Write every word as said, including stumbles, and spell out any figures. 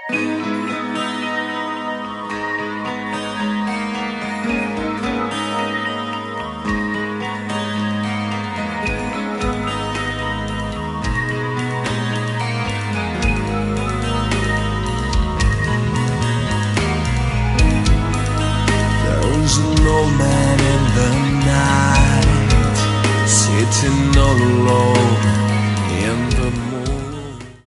There's an old man in the night, sitting all alone.